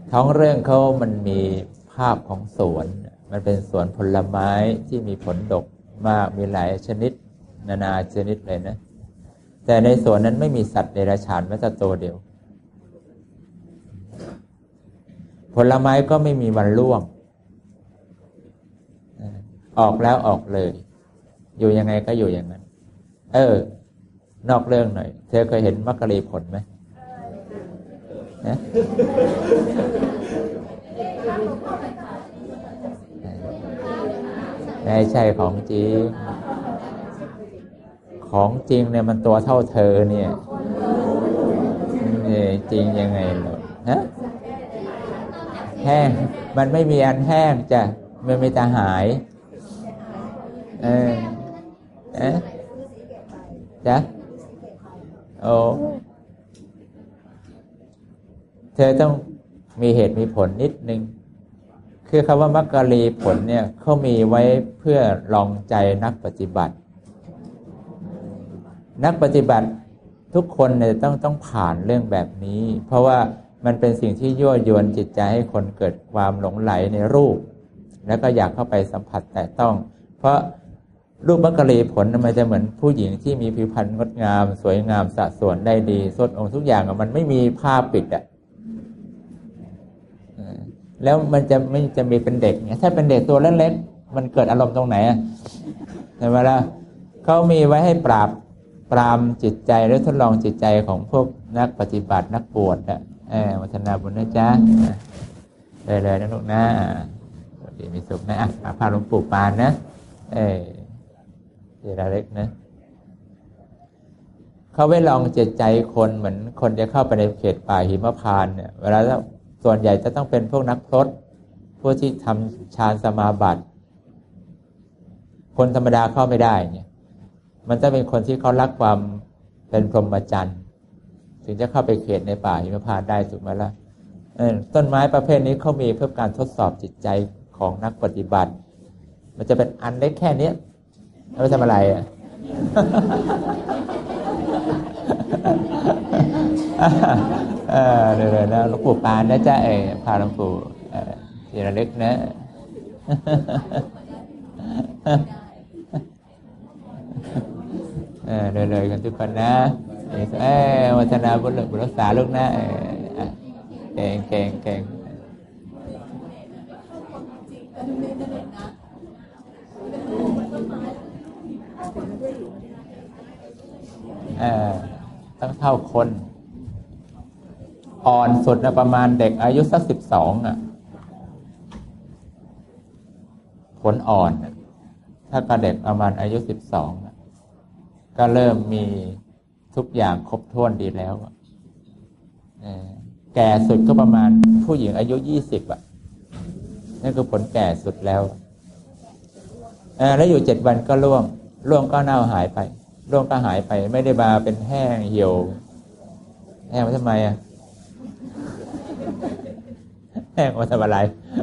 ท้องเรื่องเขามันมีภาพของสวนมันเป็นสวนผลไม้ที่มีผลดกมากมีหลายชนิดนานาชนิดเลยนะแต่ในสวนนั้นไม่มีสัตว์เดรัจฉานแม้แต่ตัวเดียวผลไม้ก็ไม่มีวันร่วงออกแล้วออกเลยอยู่ยังไงก็อยู่อย่างนั้นนอกเรื่องหน่อยเธอเคยเห็นมักกะลีผลไหมนะไม่ใช่ของจริงของจริงเนี่ยมันตัวเท่าเธอเนี่ยจริงยังไงหรอฮะแห้งมันไม่มีอันแห้งจ้ะมันมีแต่หายจ๊ะโอ้เธอต้องมีเหตุมีผลนิดนึงคือคำว่ามักกะลีผลเนี่ยเขามีไว้เพื่อลองใจนักปฏิบัตินักปฏิบัติทุกคนเนี่ยต้องผ่านเรื่องแบบนี้เพราะว่ามันเป็นสิ่งที่ยั่วยวนจิตใจให้คนเกิดความหลงไหลในรูปแล้วก็อยากเข้าไปสัมผัสแต่ต้องเพราะรูปมักกะลีผลมันจะเหมือนผู้หญิงที่มีผิวพรรณงดงามสวยงามสะสวนได้ดีสดองค์ทุกอย่างมันไม่มีผ้าปิดแล้วมันจะไม่จะมีเป็นเด็กเนี่ยถ้าเป็นเด็กตัวเล็กๆมันเกิดอารมณ์ตรงไหนใช่ไหมล่ะเขามีไว้ให้ปรามจิตใจหรือทดลองจิตใจของพวกนักปฏิบัตินักบวชวัฒนาบุญนะจ๊ะเลยนะลูกนะดีมีสุขนะพาหลวงปู่ปานนะทีละเล็กนะเขาไว้ลองจิตใจคนเหมือนคนจะเข้าไปในเขตป่าหิมพานต์เนี่ยเวลาส่วนใหญ่จะต้องเป็นพวกนักพรตพวกที่ทำฌานสมาบัติคนธรรมดาเข้าไม่ได้เนี่ยมันจะเป็นคนที่เขารักความเป็นพรหมจรรย์ถึงจะเข้าไปเขตในป่าหิมพานต์ได้ถูกไหมล่ะต้นไม้ประเภทนี้เขามีเพื่อการทดสอบจิตใจของนักปฏิบัติมันจะเป็นอันเล็กแค่นี้เอาไปทำอะไรเลยนะหลวงปู่ปานนะจ๊ะพาหลวงปู่ทีละเล็กนะเลยกันทุกคนนะวัฒนาบุญรักษาลูกนะเก่งต้องเท่าคนอ่อนสุดนะประมาณเด็กอายุสัก12ผลอ่อนถ้ากับเด็กประมาณอายุ12ก็เริ่มมีทุกอย่างครบถ้วนดีแล้วแก่สุดก็ประมาณผู้หญิงอายุ20นั่นคือผลแก่สุดแล้วแล้วอยู่7 วันก็ร่วงก็เน่าหายไปร่วงก็หายไปไม่ได้มาเป็นแห้งเหี่ยวแห้งมาทำไมแห้งมาทำอะไร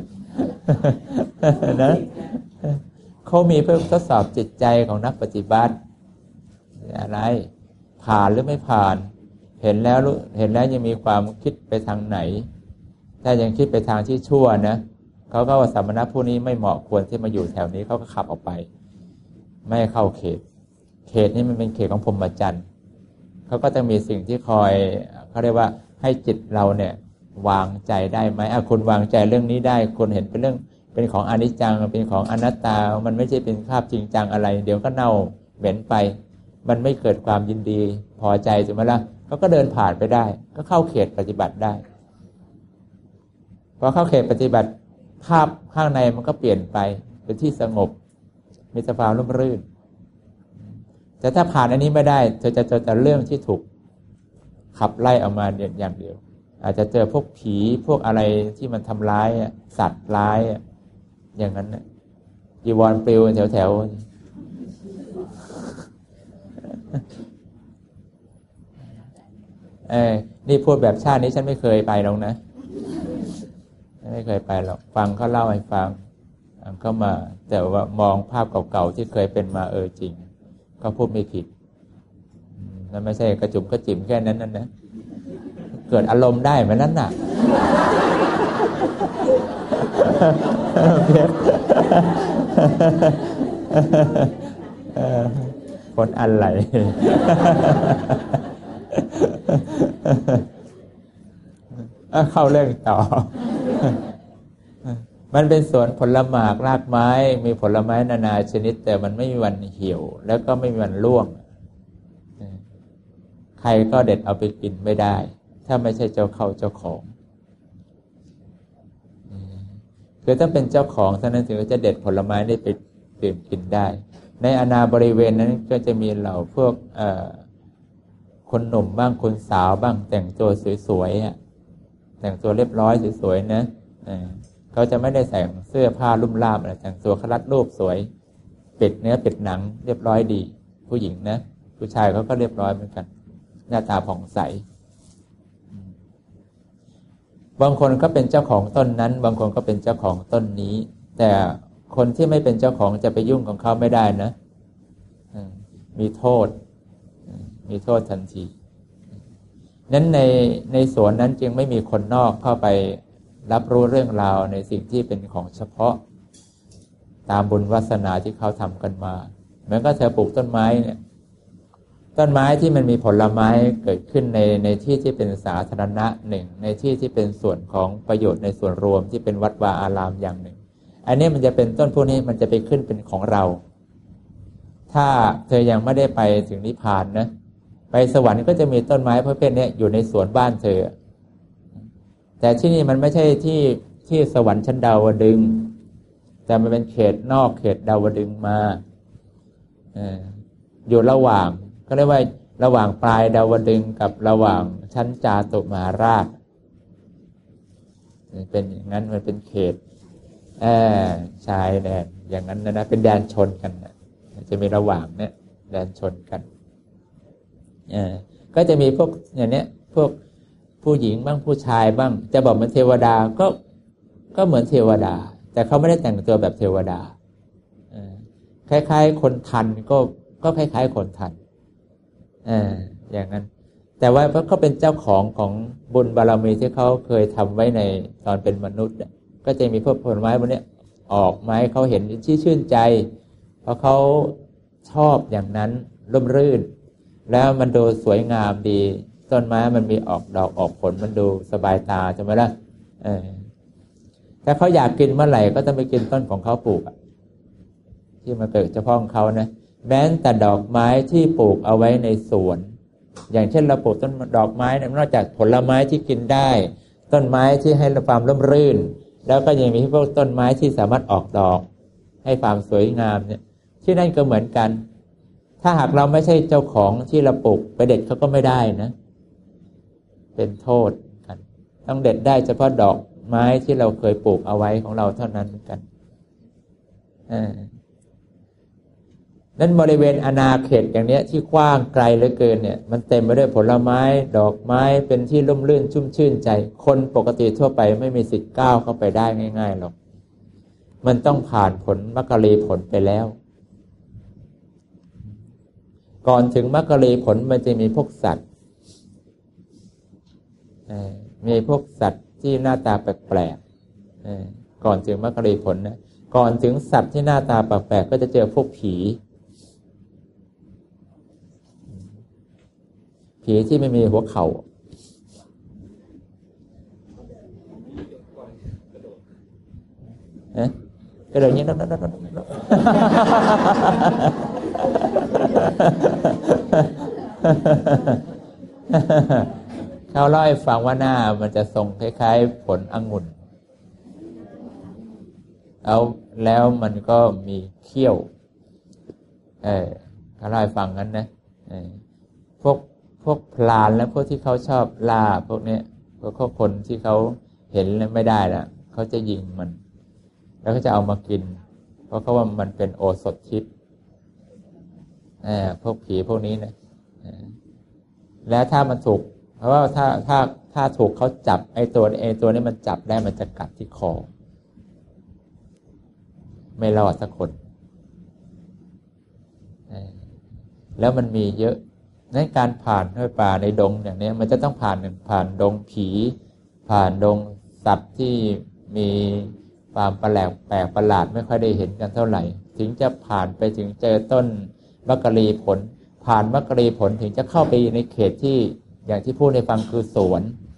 นะเขามีเพื่อทดสอบจิตใจของนักปฏิบัติอะไรผ่านหรือไม่ผ่านเห็นแล้วยังมีความคิดไปทางไหนถ้ายังคิดไปทางที่ชั่วนะเขาก็ว่าสมณะผู้นี้ไม่เหมาะควรที่มาอยู่แถวนี้เขาก็ขับออกไปไม่เข้าเขตนี้มันเป็นเขตของพรหมจรรย์เขาก็จะมีสิ่งที่คอยเขาเรียกว่าให้จิตเราเนี่ยวางใจได้ไหมคุณวางใจเรื่องนี้ได้คุณเห็นเป็นเรื่องเป็นของอนิจจังเป็นของอนัตตามันไม่ใช่เป็นภาพจริงจังอะไรเดี๋ยวก็เน่าเหม็นไปมันไม่เกิดความยินดีพอใจใช่ไหมล่ะเขาก็เดินผ่านไปได้ก็เข้าเขตปฏิบัติได้พอเข้าเขตปฏิบัติภาพข้างในมันก็เปลี่ยนไปเป็นที่สงบมีสภาพร่มรื่นแต่ถ้าผ่านอันนี้ไม่ได้เธอจะเจอแต่เรื่องที่ถูกขับไล่ออกมาอย่างเดียวอาจจะเจอพวกผีพวกอะไรที่มันทำร้ายสัตว์ร้ายอย่างนั้นจีวรปลิวแถวนี่พูดแบบชาตินี้ฉันไม่เคยไปหรอกนะไม่เคยไปหรอกฟังเขาเล่าให้ฟังเขามาแต่ว่ามองภาพเก่าๆที่เคยเป็นมาจริงก็พูดไม่ผิดนั่นไม่ใช่กระจุมกระจิ๋มแค่นั้นนะเกิดอารมณ์ได้เหมือนนั้นน่ะผลอะไรเข้าเรื่องต่อมันเป็นสวนผลหมากรากไม้มีผลไม้นานาชนิดแต่มันไม่มีวันเหี่ยวแล้วก็ไม่มีวันร่วงใครก็เด็ดเอาไปกินไม่ได้ถ้าไม่ใช่เจ้าของคือถ้าเป็นเจ้าของท่านนั้นถึงจะเด็ดผลไม้ได้ไปดื่มกินได้ในอาณาบริเวณนั้นก็จะมีเหล่าพวกคนหนุ่มบ้างคนสาวบ้างแต่งตัวสวยๆแต่งตัวเรียบร้อยสวยๆนะเขาจะไม่ได้ใส่เสื้อผ้าลุ่มล่ามอะไรแต่งตัวคลัดรูปสวยปิดเนื้อปิดหนังเรียบร้อยดีผู้หญิงนะผู้ชายเขาก็เรียบร้อยเหมือนกันหน้าตาผ่องใสบางคนก็เป็นเจ้าของต้นนั้นบางคนก็เป็นเจ้าของต้นนี้แต่คนที่ไม่เป็นเจ้าของจะไปยุ่งของเขาไม่ได้นะมีโทษทันทีนั้นในสวนนั้นจึงไม่มีคนนอกเข้าไปรับรู้เรื่องราวในสิ่งที่เป็นของเฉพาะตามบุญวาสนาที่เขาทำกันมาเหมือนก็เธอปลูกต้นไม้เนี่ยต้นไม้ที่มันมีผลไม้เกิดขึ้นในที่ที่เป็นสาธารณะหนึ่งในที่ที่เป็นส่วนของประโยชน์ในส่วนรวมที่เป็นวัดวาอารามอย่างหนึ่งอันนี้มันจะเป็นต้นพวกนี้มันจะไปขึ้นเป็นของเราถ้าเธอยังไม่ได้ไปถึงนิพพานนะไปสวรรค์ก็จะมีต้นไม้ประเภทนี้อยู่ในสวนบ้านเธอแต่ที่นี่มันไม่ใช่ที่สวรรค์ชั้นดาวดึงส์แต่มันเป็นเขตนอกเขตดาวดึงส์มาอยู่ระหว่างก็เรียกว่าระหว่างปลายดาวดึงส์กับระหว่างชั้นจาตุมหาราชเป็นอย่างนั้นมันเป็นเขตชายแดนอย่างนั้นนะเป็นแดนชนกันนะจะมีระหว่างเนี่ยแดนชนกันก็จะมีพวกอย่างเนี้ยพวกผู้หญิงบ้างผู้ชายบ้างจะบอกมันเทวดาก็เหมือนเทวดาแต่เขาไม่ได้แต่งตัวแบบเทวดาคล้ายๆคนทันก็คล้ายๆคนทันอย่างนั้นแต่ว่าเขาเป็นเจ้าของบุญบารมีที่เขาเคยทำไว้ในตอนเป็นมนุษย์ก็จะมีพวกผลไม้พวกนี้ออกไม้เขาเห็นชื่นใจเพราะเขาชอบอย่างนั้นร่มรื่นแล้วมันดูสวยงามดีต้นไม้มันมีออกดอกออกผลมันดูสบายตาใช่ไหมล่ะถ้าเขาอยากกินเมื่อไหร่ก็ต้องไปกินต้นของเขาปลูกที่มันเกิดเฉพาะของเขานะแม้แต่ดอกไม้ที่ปลูกเอาไว้ในสวนอย่างเช่นเราปลูกต้นดอกไม้นอกจากผลไม้ที่กินได้ต้นไม้ที่ให้ความร่มรื่นแล้วก็ยังมีพวกต้นไม้ที่สามารถออกดอกให้ความสวยงามเนี่ยที่นั่นก็เหมือนกันถ้าหากเราไม่ใช่เจ้าของที่เราปลูกไปเด็ดเขาก็ไม่ได้นะเป็นโทษกันต้องเด็ดได้เฉพาะดอกไม้ที่เราเคยปลูกเอาไว้ของเราเท่านั้นกันนั้นบริเวณอาณาเขตอย่างเนี้ยที่กว้างไกลเหลือเกินเนี่ยมันเต็มไปด้วยผลไม้ดอกไม้เป็นที่ร่มรื่นชุ่มชื่นใจคนปกติทั่วไปไม่มีสิทธิ์ก้าวเข้าไปได้ง่ายๆหรอกมันต้องผ่านผลมรรคลีผลไปแล้วก่อนถึงมรรคลีผลมันจะมีพวกสัตว์มีพวกสัตว์ที่หน้าตาแปลกๆก่อนถึงมรรคลีผลนะก่อนถึงสัตว์ที่หน้าตาแปลกๆก็จะเจอพวกผีที่ไม่มีหัวเข่ากระโดดอย่างนี้เขาเล่าให้ฟังว่าหน้ามันจะทรงคล้ายๆผลองุ่นเอาแล้วมันก็มีเขี้ยวเขาเล่าให้ฟังงั้นนะพวกพลานและพวกที่เขาชอบล่าพวกนี้พวกคนที่เขาเห็นแล้วไม่ได้ละเขาจะยิงมันแล้วก็จะเอามากินเพราะเขาว่ามันเป็นโอสถทิพย์พวกผีพวกนี้นะแล้วถ้ามันถูกเพราะว่าถ้าถูกเขาจับไอ้ตัวนี้มันจับได้มันจะกัดที่คอไม่รอดสักคนแล้วมันมีเยอะในการผ่านด้วยป่าในดงอย่างนี้มันจะต้องผ่านดงผีผ่านดงสัตว์ที่มีความแปลกประหลาดไม่ค่อยได้เห็นกันเท่าไหร่ถึงจะผ่านไปถึงเจอต้นมักกะลีผลผ่านมักกะลีผลถึงจะเข้าไปในเขตที่อย่างที่พูดในฟังคือสวน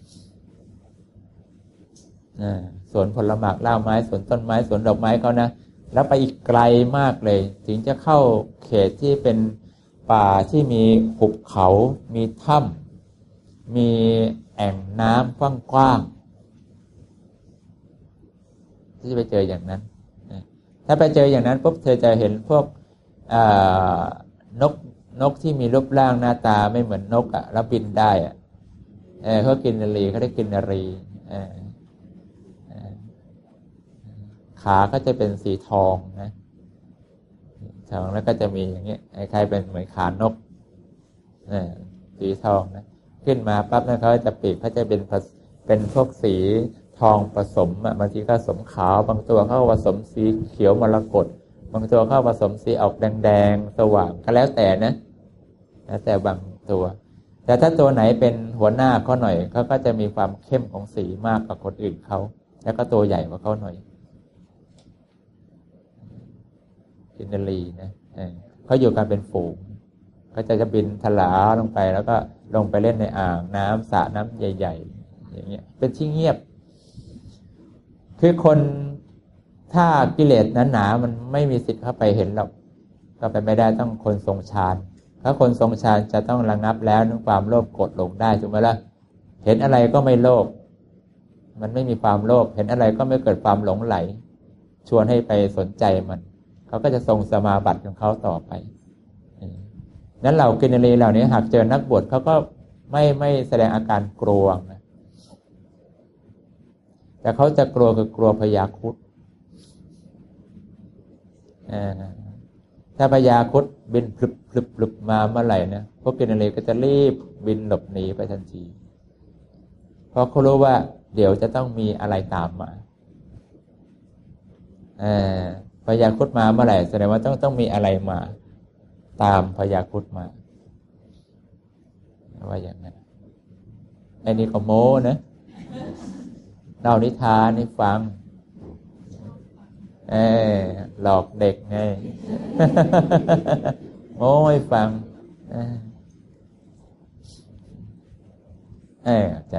สวนผลหมากล่าไม้สวนต้นไม้สวนดอกไม้เขานะแล้วไปอีกไกลมากเลยถึงจะเข้าเขตที่เป็นป่าที่มีหุบเขามีถ้ำมีแอ่งน้ำกว้างๆที่จะไปเจออย่างนั้นถ้าไปเจออย่างนั้นปุ๊บเธอจะเห็นพวกนกที่มีรูปร่างหน้าตาไม่เหมือนนกแล้วบินได้เขากินนรีเขาได้กินนรีขาก็จะเป็นสีทองนะทองแล้วก็จะมีอย่างเงี้ยคล้ายๆเป็นเหมือนขานกสีทองนะขึ้นมาปั๊บนะเขาจะปีกเขาจะเป็นพวกสีทองผสมบางทีก็ผสมขาวบางตัวเขาผสมสีเขียวมรกตบางตัวเขาผสมสีออกแดงๆสว่างก็แล้วแต่นะแล้วแต่บางตัวแต่ถ้าตัวไหนเป็นหัวหน้าเขาหน่อยเขาก็จะมีความเข้มของสีมากกว่าคนอื่นเขาแล้วก็ตัวใหญ่กว่าเขาหน่อยกินรีนะเขาอยู่กันเป็นฝูงก็จะบินทลาลงไปแล้วก็ลงไปเล่นในอ่างน้ำสระน้ำใหญ่ๆอย่างเงี้ยเป็นที่เงียบคือคนถ้ากิเลสหนาๆมันไม่มีสิทธิ์เข้าไปเห็นหรอกก็ไปไม่ได้ต้องคนทรงฌานถ้าคนทรงฌานจะต้องระงับแล้วทั้งความโลภโกรธหลงได้ถูกไหมล่ะเห็นอะไรก็ไม่โลภมันไม่มีความโลภเห็นอะไรก็ไม่เกิดความหลงไหลชวนให้ไปสนใจมันเขาก็จะทรงสมาบัติของเขาต่อไปนั้นเรากินรีเหล่านี้หากเจอนักบวชเขาก็ไม่แสดงอาการกลัวนะแต่เขาจะกลัวคือกลัวพยาครุฑถ้าพยาครุฑบินพลึบมาเมื่อไหร่นะพวกกินรีก็จะรีบบินหลบหนีไปทันทีเพราะเขารู้ว่าเดี๋ยวจะต้องมีอะไรตามมาพยาครุฑมาเมื่อไหร่แสดงว่าต้องมีอะไรมาตามพยาครุฑมาว่าอย่างนั้นไอ้นี่ก็โม้นะเล่านิทานให้ฟังหลอกเด็กไง โม้ให้ฟังใจ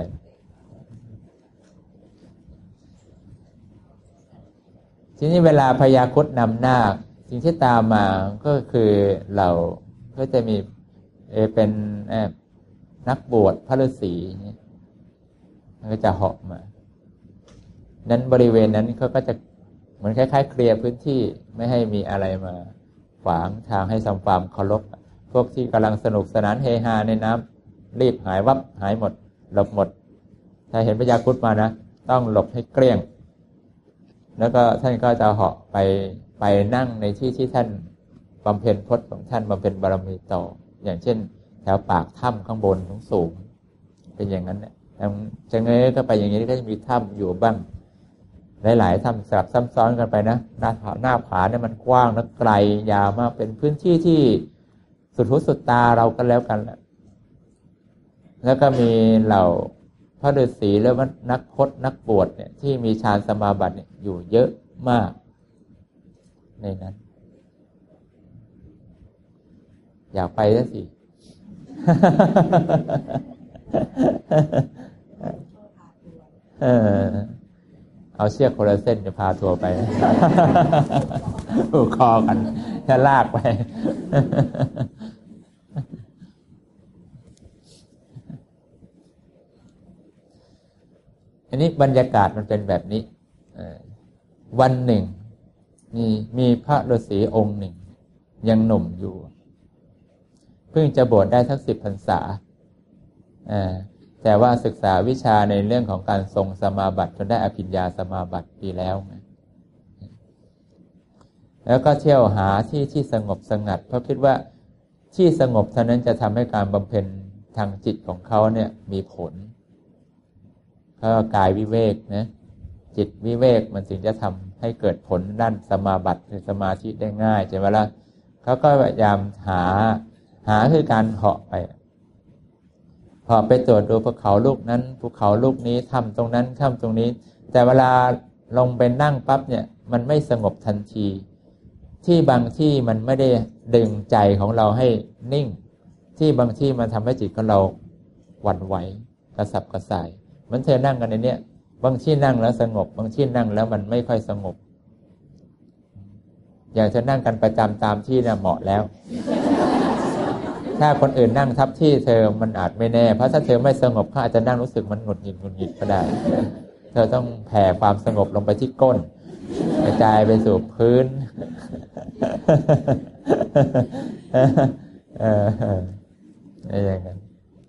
ทีนี้เวลาพยาครุฑนำหน้าสิ่งที่ตามมาก็คือเราก็จะมีเป็นนักบวชพระฤาษีมันก็จะเหาะมานั้นบริเวณนั้นเขาก็จะเหมือนคล้ายๆเคลียร์พื้นที่ไม่ให้มีอะไรมาขวางทางให้ทำความเคารพพวกที่กำลังสนุกสนานเฮฮาในน้ำรีบหายวับหายหมดหลบหมดถ้าเห็นพญาครุฑมานะต้องหลบให้เกลี้ยงแล้วก็ท่านก็จะเหาะไปนั่งในที่ที่ท่านบำเพ็ญพจน์ของท่านบำเพ็ญบารมีต่ออย่างเช่นแถวปากถ้ำข้างบนสูงเป็นอย่างนั้นเนี่ยจะเงยก็ไปอย่างนี้ก็จะมีถ้ำอยู่บ้างหลายๆถ้ำสลับซ้ำซ้อนกันไปนะหน้าผาเนี่ยมันกว้างและไกลยาวมากเป็นพื้นที่ที่สุดหูสุดตาเรากันแล้วกันแล้วก็มีเหล่าพระฤาษีและนักพจน์นักบวชเนี่ยที่มีฌานสมาบัติเนี่ยอยู่เยอะมากในนั้นอยากไปซะสิ เอาเชือกคนละเส้นจะพาทัวร์ไป ผูกคอกันจะลากไป อันนี้บรรยากาศมันเป็นแบบนี้วันหนึ่งมีพระฤาษีองค์หนึ่งยังหนุ่มอยู่เพิ่งจะบวชได้สัก10 พรรษาแต่ว่าศึกษาวิชาในเรื่องของการทรงสมาบัติจนได้อภิญญาสมาบัติดีแล้วแล้วก็เที่ยวหาที่สงบสงัดเพราะคิดว่าที่สงบเท่านั้นจะทำให้การบำเพ็ญทางจิตของเขาเนี่ยมีผลเขากายวิเวกนะจิตวิเวกมันถึงจะทำให้เกิดผลด้านสมาบัติคือสมาธิได้ง่ายใช่ไหมล่ะเขาก็พยายามหาคือการเหาะไปตรวจดูภูเขาลูกนั้นภูเขาลูกนี้ถ้ำตรงนั้นถ้ำตรงนี้แต่เวลาลงไปนั่งปั๊บเนี่ยมันไม่สงบทันทีที่บางที่มันไม่ได้ดึงใจของเราให้นิ่งที่บางที่มันทำให้จิตของเราหวั่นไหวกระสับกระส่ายเหมือนเธอนั่งกันในเนี้ยบางที่นั่งแล้วสงบบางที่นั่งแล้วมันไม่ค่อยสงบอย่างเธอนั่งกันประจำตามที่น่ะเหมาะแล้วถ้าคนอื่นนั่งทับที่เธอมันอาจไม่แน่เพราะถ้าเธอไม่สงบเขาอาจจะนั่งรู้สึกมันหงุดหงิดก็ได้เธอต้องแผ่ความสงบลงไปที่ก้นกระจายไปสู่พื้นอย่างนั้น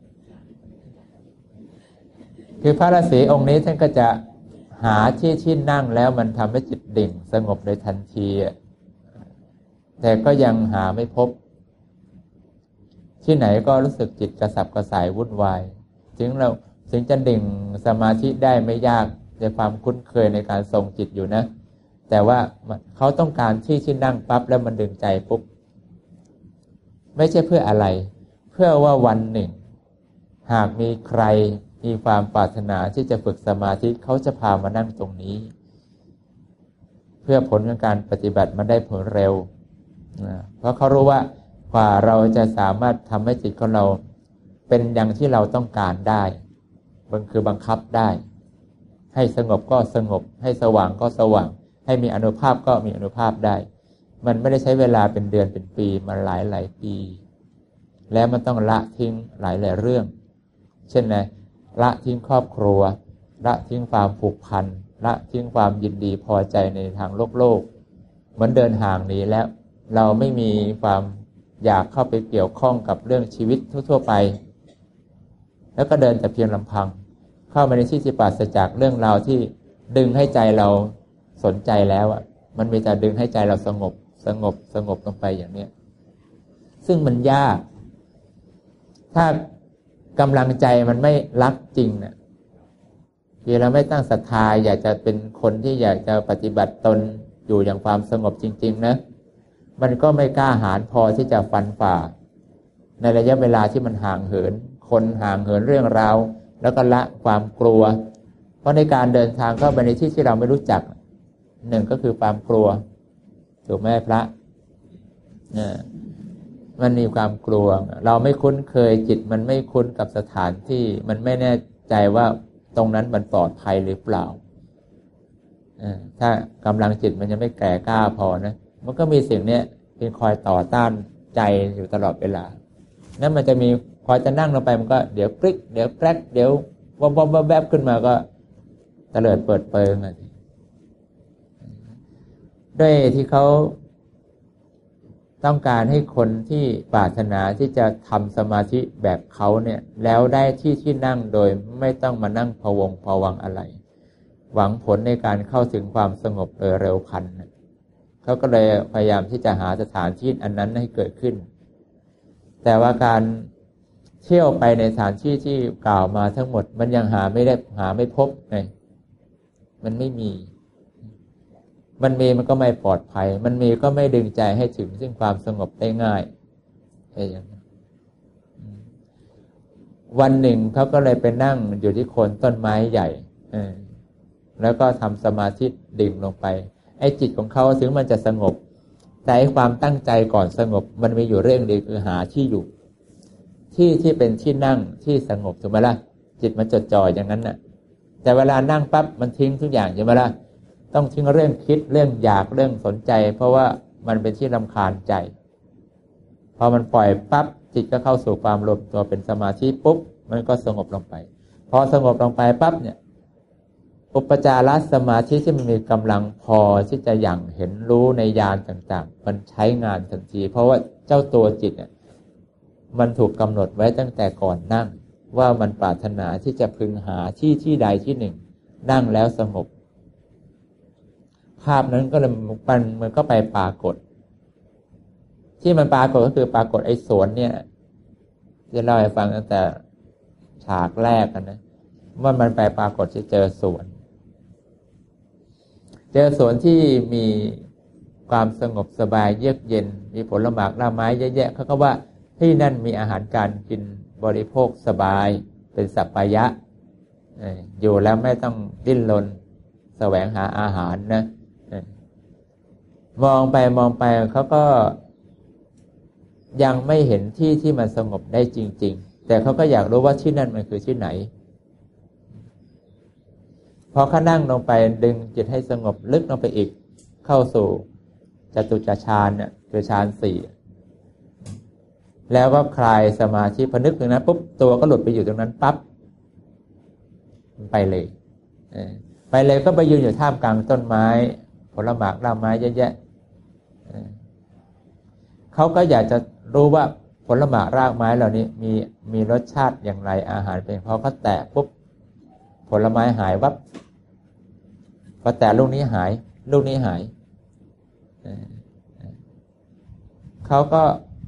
คือพระฤาษีองค์นี้ท่านก็จะหาที่นั่งแล้วมันทำให้จิตดิ่งสงบโดยทันทีแต่ก็ยังหาไม่พบที่ไหนก็รู้สึกจิตกระสับกระส่ายวุ่นวายถึงจะดิ่งสมาธิได้ไม่ยากในความคุ้นเคยในการทรงจิตอยู่นะแต่ว่าเขาต้องการที่นั่งปั๊บแล้วมันดึงใจปุ๊บไม่ใช่เพื่ออะไรเพื่อว่าวันหนึ่งหากมีใครมีความปรารถนาที่จะฝึกสมาธิเขาจะพามานั่งตรงนี้เพื่อผลของการปฏิบัติมันได้ผลเร็วเพราะเขารู้ว่ากว่าเราจะสามารถทำให้จิตของเราเป็นอย่างที่เราต้องการได้มันคือบังคับได้ให้สงบก็สงบให้สว่างก็สว่างให้มีอานุภาพก็มีอานุภาพได้มันไม่ได้ใช้เวลาเป็นเดือนเป็นปีมาหลายปีแล้วมันต้องละทิ้งหลายเรื่องเช่นนะละทิ้งครอบครัวละทิ้งความผูกพันละทิ้งความยินดีพอใจในทางโลกเหมือนเดินห่างหนีแล้วเราไม่มีความอยากเข้าไปเกี่ยวข้องกับเรื่องชีวิตทั่วๆไปแล้วก็เดินแต่เพียงลำพังเข้ามาในที่ปราศจากเรื่องราวที่ดึงให้ใจเราสนใจแล้วอ่ะมันมีแต่ดึงให้ใจเราสงบลงไปอย่างเนี้ยซึ่งมันยากถ้ากำลังใจมันไม่รักจริงเนี่ยที่เราไม่ตั้งศรัทธาอยากจะเป็นคนที่อยากจะปฏิบัติตนอยู่อย่างความสงบจริงๆนะมันก็ไม่กล้าหาญพอที่จะฟันฝ่าในระยะเวลาที่มันห่างเหินคนห่างเหินเรื่องราวแล้วก็ละความกลัวเพราะในการเดินทางเข้าไปในที่เราไม่รู้จักหนึ่งก็คือความกลัวถูกไหมพระมันมีความกลัวเราไม่คุ้นเคยจิตมันไม่คุ้นกับสถานที่มันไม่แน่ใจว่าตรงนั้นมันปลอดภัยหรือเปล่าถ้ากำลังจิตมันยังไม่แก่กล้าพอนะมันก็มีสิ่งนี้เป็นคอยต่อต้านใจอยู่ตลอดเวลานั่นมันจะมีพอจะนั่งลงไปมันก็เดี๋ยวกริ๊กเดี๋ยวแกรกเดี๋ยวแวบขึ้นมาก็เตลิดเปิดเปิงด้วยที่เขาต้องการให้คนที่ปรารถนาที่จะทำสมาธิแบบเขาเนี่ยแล้วได้ที่นั่งโดยไม่ต้องมานั่งพะวงพะวังอะไรหวังผลในการเข้าถึงความสงบโดยเร็วพลันเขาก็เลยพยายามที่จะหาสถานที่อันนั้นให้เกิดขึ้นแต่ว่าการเที่ยวไปในสถานที่ที่กล่าวมาทั้งหมดมันยังหาไม่พบไงมันไม่มีมันมีมันก็ไม่ปลอดภัยมันมีก็ไม่ดึงใจให้ถึงซึ่งความสงบได้ง่ายอย่างนั้นวันหนึ่งเขาก็เลยไปนั่งอยู่ที่โคนต้นไม้ใหญ่แล้วก็ทำสมาธิดิ่งลงไปไอ้จิตของเขาถึงมันจะสงบแต่ความตั้งใจก่อนสงบมันมีอยู่เรื่องเดียวคือหาที่อยู่ที่เป็นที่นั่งที่สงบถูกไหมล่ะจิตมันจดจ่ออย่างนั้นน่ะแต่เวลานั่งปั๊บมันทิ้งทุกอย่างใช่ไหมล่ะต้องทิ้งเรื่องคิดเรื่องอยากเรื่องสนใจเพราะว่ามันเป็นที่รำคาญใจพอมันปล่อยปั๊บจิตก็เข้าสู่ความรวมตัวเป็นสมาธิปุ๊บมันก็สงบลงไปพอสงบลงไปปั๊บเนี่ยอุปจารสมาธิที่มันมีกำลังพอที่จะอย่างเห็นรู้ในญาณต่างๆมันใช้งานทันทีเพราะว่าเจ้าตัวจิตเนี่ยมันถูกกำหนดไว้ตั้งแต่ก่อนนั่งว่ามันปรารถนาที่จะพึงหาที่ใดที่หนึ่งนั่งแล้วสงบภาพนั้นก็เลยมันก็ไปปรากฏที่มันปรากฏก็คือปรากฏไอ้สวนเนี่ยจะเล่าให้ฟังตั้งแต่ฉากแรกกันนะว่ามันไปปรากฏจะเจอสวนที่มีความสงบสบายเยือกเย็นมีผลหมากไม้เยอะแยะเขาก็ว่าที่นั่นมีอาหารการกินบริโภคสบายเป็นสัปปายะอยู่แล้วไม่ต้องดิ้นรนแสวงหาอาหารนะมองไปเขาก็ยังไม่เห็นที่ที่มันสงบได้จริงๆแต่เขาก็อยากรู้ว่าที่นั่นมันคือที่ไหนพอเขานั่งลงไปดึงจิตให้สงบลึกลงไปอีกเข้าสู่จตุจฌานเนี่ยคือฌานสี่แล้วก็คลายสมาธิพอนึกถึงนั้นปุ๊บตัวก็หลุดไปอยู่ตรงนั้นปั๊บไปเลยก็ไปยืนอยู่ท่ามกลางต้นไม้ผลหมากรากไม้เยอะแยะเขาก็อยากจะรู้ว่าผลหมากรากไม้เหล่านี้มีรสชาติอย่างไรอาหารเป็นพอเขาแตะปุ๊บผลไม้หายวับพอแตะลูกนี้หายลูกนี้หายเขาก็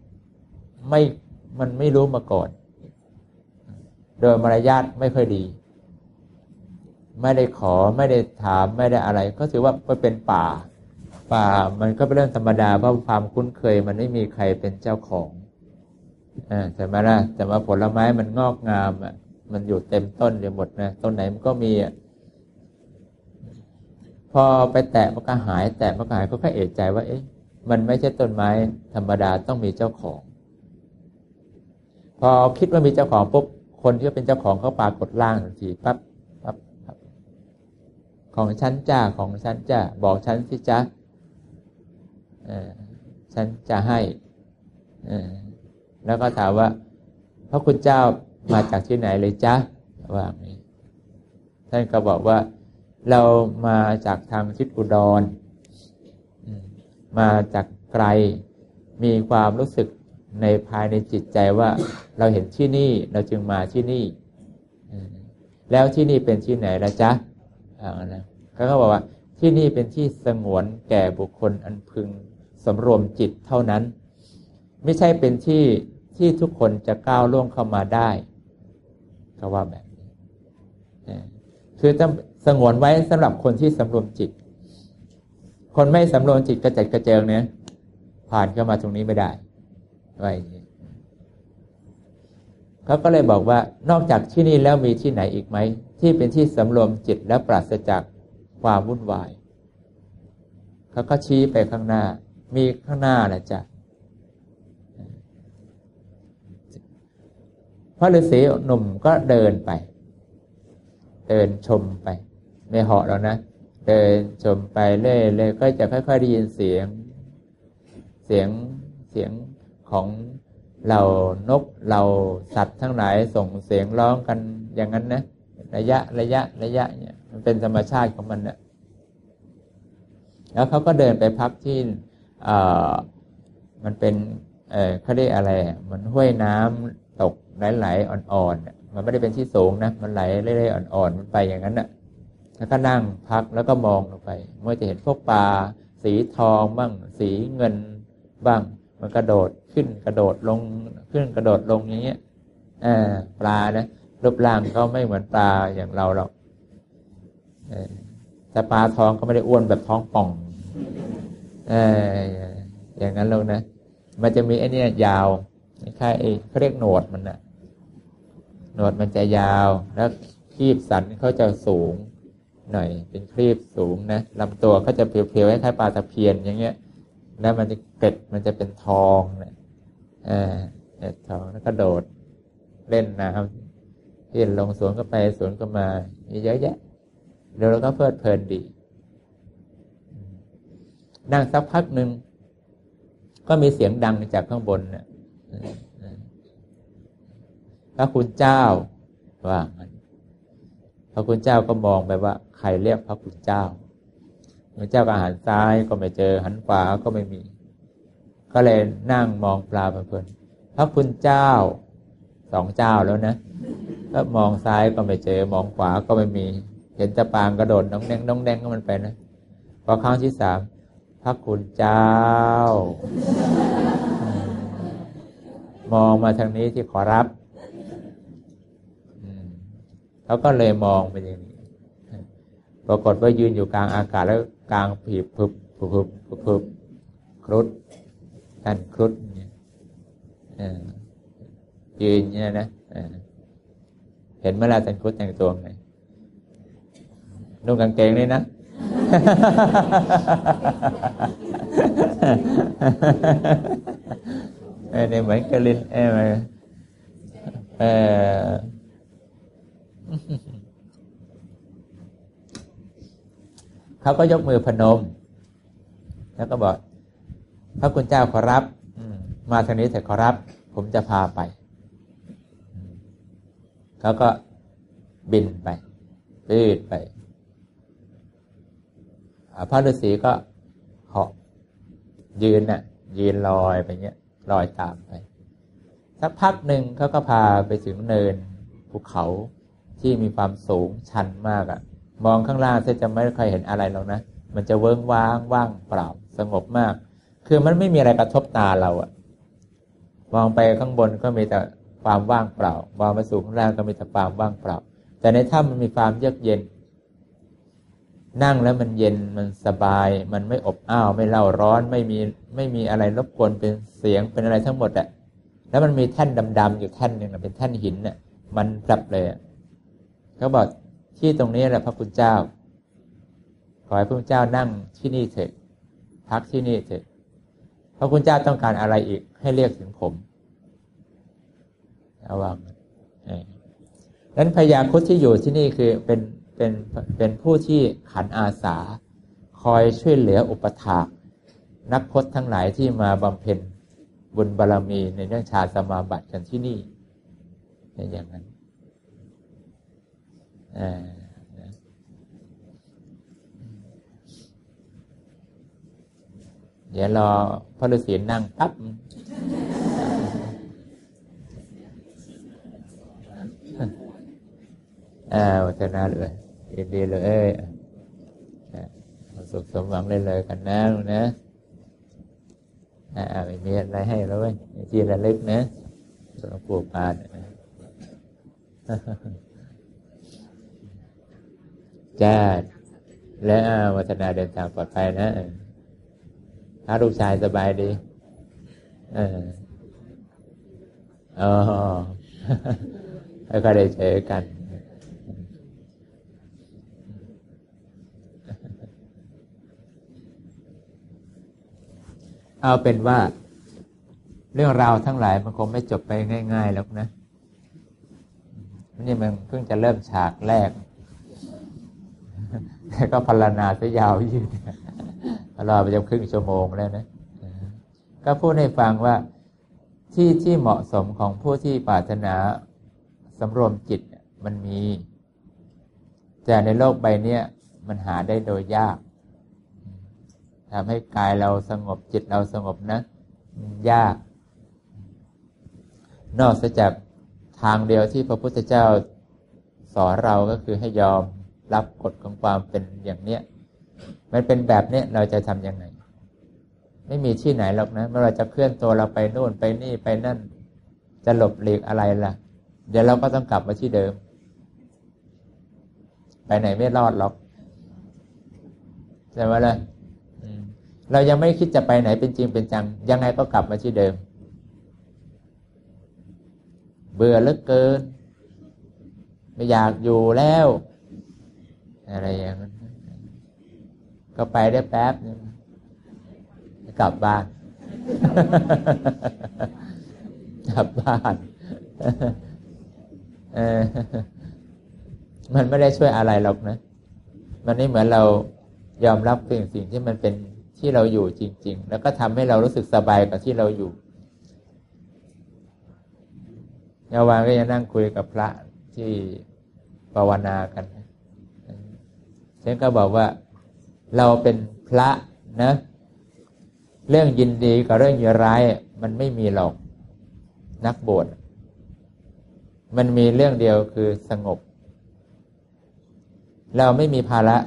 มันไม่รู้มาก่อนโดยมารยาทไม่ค่อยดีไม่ได้ขอไม่ได้ถามไม่ได้อะไรก็ถือว่ามันเป็นป่ามันก็เป็นเรื่องธรรมดาเพราะความคุ้นเคยมันไม่มีใครเป็นเจ้าของแต่มาละแต่ว่าผลไม้มันงอกงามมันอยู่เต็มต้นอยู่หมดนะต้นไหนมันก็มีพอไปแตะมันก็หายแตะมันก็หายก็แค่เอะใจว่ามันไม่ใช่ต้นไม้ธรรมดาต้องมีเจ้าของพอคิดว่ามีเจ้าของปุ๊บคนที่เป็นเจ้าของเขาปรากฏร่างทันทีปั๊บของฉันจ้าของฉันจ้าบอกฉันสิจ้าฉันจะให้แล้วก็ถามว่าพระคุณเจ้ามาจากที่ไหนเลยจ้าว่าอย่างนี้ท่านก็บอกว่าเรามาจากทางทิศอุดรมาจากไกลมีความรู้สึกในภายในจิตใจว่าเราเห็นที่นี่เราจึงมาที่นี่แล้วที่นี่เป็นที่ไหนล่ะจ๊ะนะเขาก็บอกว่าที่นี่เป็นที่สงวนแก่บุคคลอันพึงสำรวมจิตเท่านั้นไม่ใช่เป็นที่ทุกคนจะก้าวล่วงเข้ามาได้ก็ว่าแบบนี้คือต้องสงวนไว้สำหรับคนที่สำรวมจิตคนไม่สำรวมจิตกระจัดกระเจิงเนี่ยผ่านเข้ามาตรงนี้ไม่ได้ไว้เขาก็เลยบอกว่านอกจากที่นี่แล้วมีที่ไหนอีกไหมที่เป็นที่สำรวมจิตและปราศจากความวุ่นวายเขาก็ชี้ไปข้างหน้ามีข้างหน้านะจ๊ะพระฤาษีหนุ่มก็เดินไปเดินชมไปไม่เหาะแล้วนะเดินชมไปเรื่อยๆก็จะค่อยๆได้ยินเสียงของเหล่านกเหล่าสัตว์ทั้งหลายส่งเสียงร้องกันอย่างนั้นนะระยะเนี่ยมันเป็นธรรมชาติของมันนะแล้วเขาก็เดินไปพักที่มันเป็นเขาเรียกอะไรมันห้วยน้ำตกไหลอ่อนๆมันไม่ได้เป็นที่สูงนะมันไหลเรื่อยๆอ่อนๆมันไปอย่างนั้นน่ะแล้วก็นั่งพักแล้วก็มองลงไปเมื่อจะเห็นพวกปลาสีทองบ้างสีเงินบ้างมันกระโดดขึ้นกระโดดลงขึ้นกระโดดลงอย่างเงี้ยปลานะรูปร่างก็ไม่เหมือนปลาอย่างเราหรอกแต่ปลาทองก็ไม่ได้อ้วนแบบท้องป่องอย่างนั้นเลยนะมันจะมีไอ้นี่ยาวคล้ายเขาเรียกโหนดมันน่ะโหนดมันจะยาวแล้วครีบสันเขาจะสูงหน่อยเป็นครีบสูงนะลำตัวเขาจะเพลียวๆคล้ายๆปลาตะเพียนอย่างเงี้ยแล้วมันจะเกล็ดมันจะเป็นทองเนี่ยทองแล้วก็โดดเล่นน้ำที่ลงสวนก็ไปสวนก็มามีเยอะแยะเดี๋ยวเราก็เพลิดเพลินดีนั่งสักพักหนึ่งก็มีเสียงดังจากข้างบนเนี่ยพระคุณเจ้าว่าพระคุณเจ้าก็มองไปว่าใครเรียกพระคุณเจ้าพระเจ้าก็หันซ้ายก็ไม่เจอหันขวาก็ไม่มีก็เลยนั่งมองปลาเพลินพระคุณเจ้า2เจ้าแล้วนะก็มองซ้ายก็ไม่เจอมองขวาก็ไม่มีเห็นตะปางกระโดดน้องแดงก็มันไปนะพอครั้งที่3พระคุณเจ้ามองมาทางนี้ที่ขอรับเขาก็เลยมองไปอย่างนี้ปรากฏว่ายืนอยู่กลางอากาศแล้วกลางผีบพึบครุฑท่านครุฑยืนเนี่ยนะเห็นเมื่อไรท่านครุฑแต่งตัวไงนุ่งกางเกงนี่นะเนี่ยเหมือนกลินเขาก็ยกมือพนมแล้วก็บอกพระคุณเจ้าขอรับมาทางนี้เถอะขอรับผมจะพาไปเขาก็บินไปปืดไปพระฤาษีก็เหาะยืนลอยไปเงี้ยลอยตามไปสักพักหนึ่งเขาก็พาไปถึงเนินภูเขาที่มีความสูงชันมากมองข้างล่างจะไม่ค่อยเห็นอะไรหรอกนะมันจะเวิ้งว้างว่างเปล่าสงบมากคือมันไม่มีอะไรกระทบตาเรามองไปข้างบนก็มีแต่ความว่างเปล่ามองไปสู่ข้างล่างก็มีแต่ความว่างเปล่าแต่ในถ้ำมันมีความเยือกเย็นนั่งแล้วมันเย็นมันสบายมันไม่อบอ้าวไม่เล่าร้อนไม่มีอะไรรบกวนเป็นเสียงเป็นอะไรทั้งหมดแล้วมันมีแท่นดำๆอยู่แท่นหนึ่งเป็นแท่นหินมันปรับเลยเขาบอกที่ตรงนี้แหละพระคุณเจ้าขอให้พระคุณเจ้านั่งที่นี่เถอะพักที่นี่เถอะพระคุณเจ้าต้องการอะไรอีกให้เรียกถึงผมระวังนั้นพญาครุฑที่อยู่ที่นี่คือเป็นผู้ที่ขันอาสาคอยช่วยเหลืออุปถากนักพจน์ทั้งหลายที่มาบำเพ็ญบุญบารมีในเรื่องฌานสมาบัติกันที่นี่อย่างนั้นเดี๋ยวรอพระฤาษีนั่งปั๊บวัฒนาเลยดีเลยสุขสมหวังเลยกันนะนะไม่มีอะไรให้แล้วเว้ยที่ระลึกนะหลวงปู่ปานจ้าและวัฒนาเดินทางปลอดภัยนะถ้าลูกชายสบายดีแล้วก็ได้เจอกันเอาเป็นว่าเรื่องราวทั้งหลายมันคงไม่จบไปง่ายๆแล้วนะนี่มันเพิ่งจะเริ่มฉากแรกแล้วก็พรรณนาซะยาวยืดรอไปจนครึ่งชั่วโมงแล้วนะก็พูดให้ฟังว่าที่เหมาะสมของผู้ที่ปรารถนาสำรวมจิตมันมีแต่ในโลกใบนี้มันหาได้โดยยากทำให้กายเราสงบจิตเราสงบนะยากนอกจากทางเดียวที่พระพุทธเจ้าสอนเราก็คือให้ยอมรับกฎของความเป็นอย่างเนี้ยมันเป็นแบบเนี้ยเราจะทำยังไงไม่มีที่ไหนหรอกนะเมื่อเราจะเคลื่อนตัวเราไปนู่นไปนี่ไปนั่นจะหลบหลีกอะไรล่ะเดี๋ยวเราก็ต้องกลับมาที่เดิมไปไหนไม่รอดหรอกใช่ไหมล่ะเรายังไม่คิดจะไปไหนเป็นจริงเป็นจังยังไงก็กลับมาที่เดิมเบื่อเหลือเกินไม่อยากอยู่แล้วอะไรอย่างนั้นก็ไปได้แป๊บนึงกลับบ้านกลับบ้านมันไม่ได้ช่วยอะไรหรอกนะมันไม่เหมือนเรายอมรับสิ่งที่มันเป็นที่เราอยู่จริงๆแล้วก็ทำให้เรารู้สึกสบายกับที่เราอยู่เมื่อวานก็ยังนั่งคุยกับพระที่ภาวนากันฉันก็บอกว่าเราเป็นพระนะเรื่องยินดีกับเรื่องยินร้ายมันไม่มีหรอกนักบวชมันมีเรื่องเดียวคือสงบเราไม่มีภาระ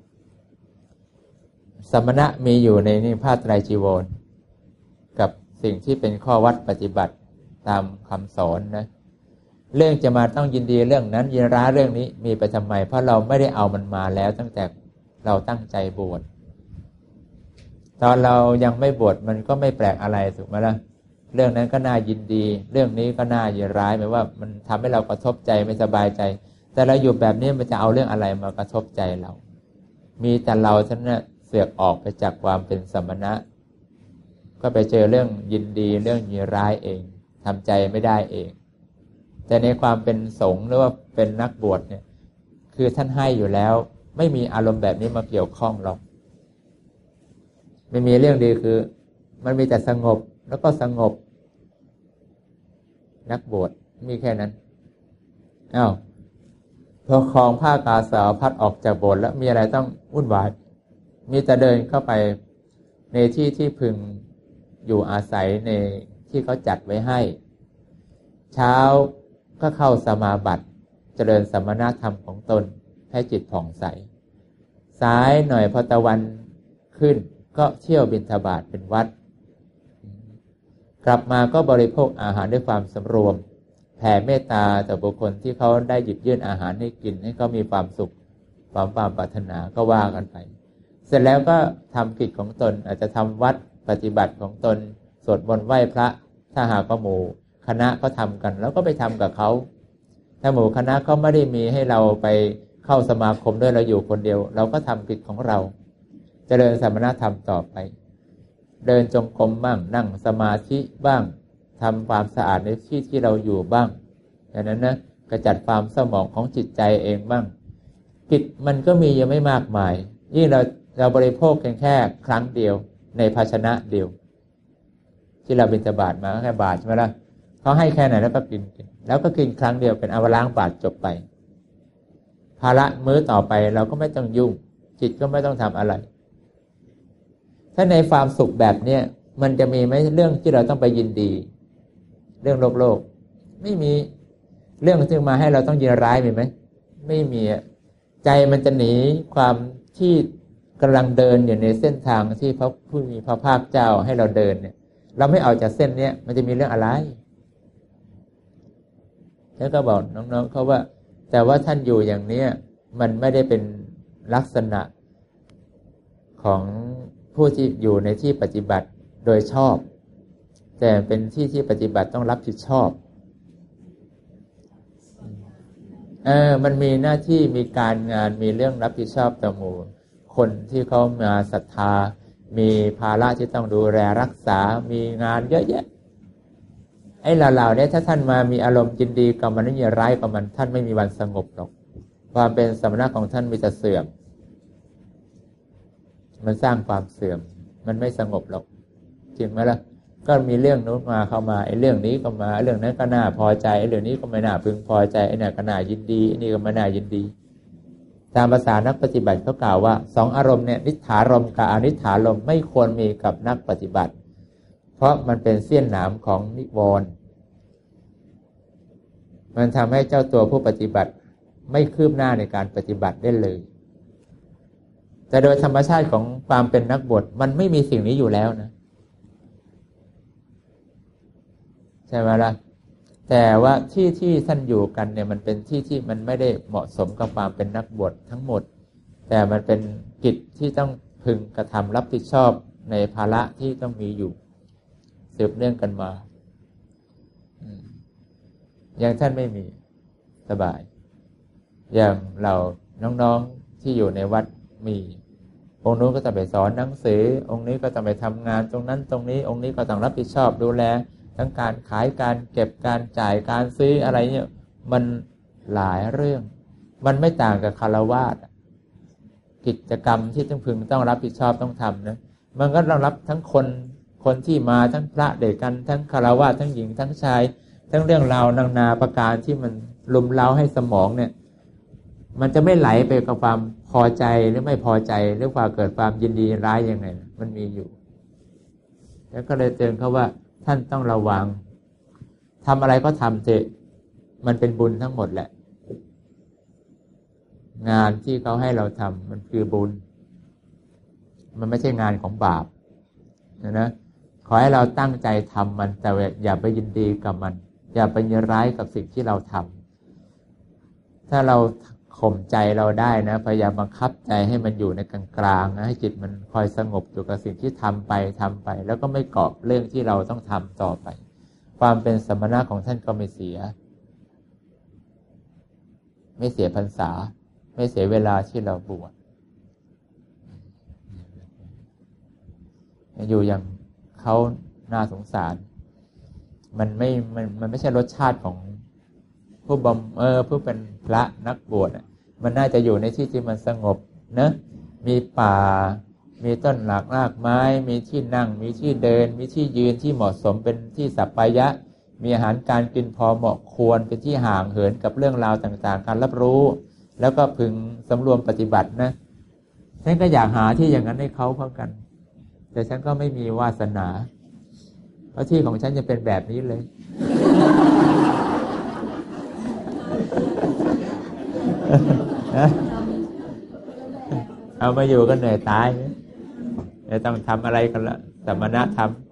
สมณะมีอยู่ในนี่ผ้าไตรจีวรกับสิ่งที่เป็นข้อวัดปฏิบัติตามคำสอนนะเรื่องจะมาต้องยินดีเรื่องนั้นยินร้ายเรื่องนี้มีไปทำไมเพราะเราไม่ได้เอามันมาแล้วตั้งแต่เราตั้งใจบวชตอนเรายังไม่บวชมันก็ไม่แปลกอะไรถูกไหมล่ะเรื่องนั้นก็น่ายินดีเรื่องนี้ก็น่ายินร้ายหมายว่ามันทำให้เรากระทบใจไม่สบายใจแต่เราอยู่แบบนี้มันจะเอาเรื่องอะไรมากระทบใจเรามีแต่เราท่านน่ะเสือกออกไปจากความเป็นสมณะก็ไปเจอเรื่องยินดีเรื่องยินร้ายเองทำใจไม่ได้เองแต่ในความเป็นสงฆ์หรือว่าเป็นนักบวชเนี่ยคือท่านให้อยู่แล้วไม่มีอารมณ์แบบนี้มาเกี่ยวข้องหรอกไม่มีเรื่องดีคือมันมีแต่สงบแล้วก็สงบนักบวชมีแค่นั้นพอครองผ้ากาสาวพัดออกจากโบสถ์แล้วมีอะไรต้องวุ่นวายมีแต่เดินเข้าไปในที่ที่พึงอยู่อาศัยในที่เขาจัดไว้ให้เช้าก็เข้าสมาบัติเจริญสมณธรรมของตนให้จิตผ่องใสสายหน่อยพอตะวันขึ้นก็เที่ยวบิณฑบาตเป็นวัดกลับมาก็บริโภคอาหารด้วยความสำรวมแผ่เมตตาต่อบุคคลที่เขาได้หยิบยื่นอาหารให้กินให้เขามีความสุขความปรารถนาก็ว่ากันไปเสร็จแล้วก็ทำกิจของตนอาจจะทำวัดปฏิบัติของตนสวดมนต์ไหว้พระถ้าหากว่าหมู่คณะก็ทำกันแล้วก็ไปทำกับเขาถ้าหมู่คณะเขาไม่ได้มีให้เราไปเข้าสมาคมด้วยเราอยู่คนเดียวเราก็ทำกิจของเราเจริญสมณธรรมต่อไปเดินจงกรมบ้างนั่งสมาธิบ้างทำความสะอาดในที่ที่เราอยู่บ้างอย่างนั้นนะกระจัดความเศร้าหมองของจิตใจเองบ้างกิจมันก็มียังไม่มากมายยิ่งเราบริโภคแค่ครั้งเดียวในภาชนะเดียวที่เราบิณฑบาตมาแค่บาทใช่ไหมล่ะเขาให้แค่ไหนแล้วก็กินแล้วก็กินครั้งเดียวเป็นเอาล้างบาตรจบไปภาระมื้อต่อไปเราก็ไม่ต้องยุ่งจิตก็ไม่ต้องทำอะไรถ้าในความสุขแบบเนี้ยมันจะมีไหมเรื่องที่เราต้องไปยินดีเรื่องโลกไม่มีเรื่องที่มาให้เราต้องยินร้ายมีไหมไม่มีใจมันจะหนีความที่กำลังเดินอยู่ในเส้นทางที่พระผู้มีพระภาคเจ้าให้เราเดินเนี่ยเราไม่เอาจากเส้นเนี้ยมันจะมีเรื่องอะไรแล้วก็บอกน้องๆเขาว่าแต่ว่าท่านอยู่อย่างเนี้ยมันไม่ได้เป็นลักษณะของผู้ที่อยู่ในที่ปฏิบัติโดยชอบแต่เป็นที่ปฏิบัติต้องรับผิดชอบมันมีหน้าที่มีการงานมีเรื่องรับผิดชอบต่อหมู่คนที่เขามาศรัทธามีภาระที่ต้องดูแลรักษามีงานเยอะแยะไอ้เหล่านี้ถ้าท่านมามีอารมณ์ยินดีกับมันนี่ร้ายกับมันท่านไม่มีวันสงบหรอกความเป็นสมณะของท่านมีแต่เสื่อมมันสร้างความเสื่อมมันไม่สงบหรอกจริงไหมล่ะก็มีเรื่องนู้นมาเข้ามาไอ้เรื่องนี้ก็มาเรื่องนั้นก็น่าพอใจไอ้เรื่องนี้ก็ไม่น่าพึงพอใจไอ้นี่ก็น่ายินดีไอ้นี่ก็ไม่น่ายินดีตามภาษานักปฏิบัติเขากล่าวว่าสองอารมณ์เนี่ยนิฏฐารมณ์กับอนิฏฐารมณ์ไม่ควรมีกับนักปฏิบัติเพราะมันเป็นเสี้ยนหนามของนิวรณ์มันทำให้เจ้าตัวผู้ปฏิบัติไม่คืบหน้าในการปฏิบัติได้เลยแต่โดยธรรมชาติของความเป็นนักบวชมันไม่มีสิ่งนี้อยู่แล้วนะใช่ไหมล่ะแต่ว่าที่ท่านอยู่กันเนี่ยมันเป็นที่มันไม่ได้เหมาะสมกับความเป็นนักบวชทั้งหมดแต่มันเป็นกิจที่ต้องพึงกระทำรับผิดชอบในภาระที่ต้องมีอยู่สืบเนื่องกันมาอย่างท่านไม่มีสบายอย่างเราน้องๆที่อยู่ในวัดมีองค์นู้นก็ต้องไปสอนหนังสือองค์นี้ก็ต้องไปทำงานตรงนั้นตรงนี้องค์นี้ก็ต้องรับผิดชอบดูแลทั้งการขายการเก็บการจ่ายการซื้ออะไรเนี่ยมันหลายเรื่องมันไม่ต่างกับฆราวาสกิจกรรมที่ต้องพึงต้องรับผิดชอบต้องทำนะมันก็ต้องรับทั้งคนที่มาทั้งพระเด็กกันทั้งฆราวาสทั้งหญิงทั้งชายทั้งเรื่องราวนานาประการที่มันลุมเล้าให้สมองเนี่ยมันจะไม่ไหลไปกับความพอใจหรือไม่พอใจหรือความเกิดความยินดีร้ายยังไงมันมีอยู่แล้วก็เลยเตือนเขาว่าท่านต้องระวังทำอะไรก็ทำเถอะมันเป็นบุญทั้งหมดแหละงานที่เขาให้เราทำมันคือบุญมันไม่ใช่งานของบาปนะขอให้เราตั้งใจทำมันแต่อย่าไปยินดีกับมันอย่าไปยินร้ายกับสิ่งที่เราทำถ้าเราข่มใจเราได้นะพยายามบังคับใจให้มันอยู่ในกลางๆนะให้จิตมันคอยสงบอยู่กับสิ่งที่ทำไปแล้วก็ไม่เกาะเรื่องที่เราต้องทำต่อไปความเป็นสมณะของท่านก็ไม่เสียพรรษาไม่เสียเวลาที่เราบวชอยู่อย่างเขาน่าสงสารมันไม่ใช่รสชาติของผู้เป็นพระนักบวชมันน่าจะอยู่ในที่ที่มันสงบนะมีป่ามีต้นหลากรากไม้มีที่นั่งมีที่เดินมีที่ยืนที่เหมาะสมเป็นที่สัปปายะมีอาหารการกินพอเหมาะควรเป็นที่ห่างเหินกับเรื่องราวต่างๆการรับรู้แล้วก็พึงสำรวมปฏิบัตินะฉันก็อยากหาที่อย่างนั้นให้เขาเหมือนกันแต่ฉันก็ไม่มีวาสนาเพราะที่ของฉันจะเป็นแบบนี้เลย เอามาอยู่ก็เหนื่อยตายจะต้องทำอะไรกันละสมณธรรม